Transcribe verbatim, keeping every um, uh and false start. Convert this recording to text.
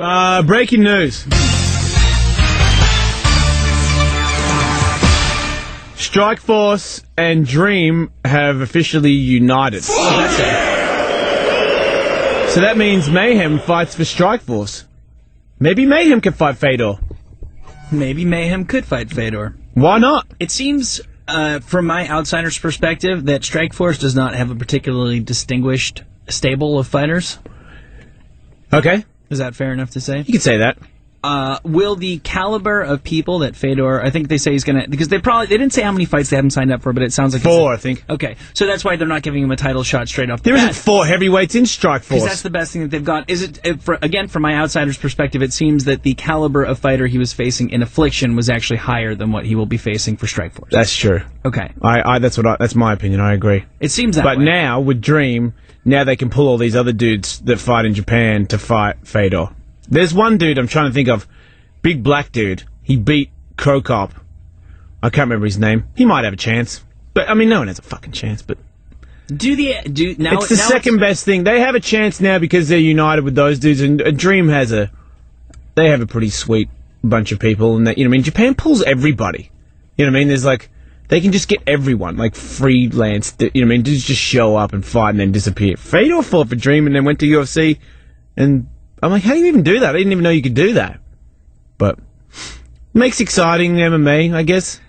Uh, breaking news. Strikeforce and Dream have officially united. So that means Mayhem fights for Strikeforce. Maybe Mayhem could fight Fedor. Maybe Mayhem could fight Fedor. Why not? It seems, uh, from my outsider's perspective, that Strikeforce does not have a particularly distinguished stable of fighters. Okay. Is that fair enough to say? You could say that. Uh, will the caliber of people that Fedor, I think they say he's going to, because they probably, they didn't say how many fights they haven't signed up for, but it sounds like Four, I think. Okay, so that's why they're not giving him a title shot straight off the There bat. isn't four heavyweights in Strikeforce. Because that's the best thing that they've got. Is it, it for, again, from my outsider's perspective, it seems that the caliber of fighter he was facing in Affliction was actually higher than what he will be facing for Strikeforce. That's true. Okay. I, I, that's what I, that's my opinion. I agree. It seems that But way. now, with Dream, now they can pull all these other dudes that fight in Japan to fight Fedor. There's one dude I'm trying to think of. Big black dude. He beat Krokop. I can't remember his name. He might have a chance. But, I mean, no one has a fucking chance, but... Do the... Do, now, it's the now second it's, best thing. They have a chance now because they're united with those dudes, and a Dream has a... They have a pretty sweet bunch of people, and that, you know what I mean? Japan pulls everybody. You know what I mean? There's like... They can just get everyone, like freelance, you know what I mean? Dudes just show up and fight and then disappear. Fedor fought for Dream and then went to U F C, and I'm like, how do you even do that? I didn't even know you could do that. But makes exciting M M A, I guess.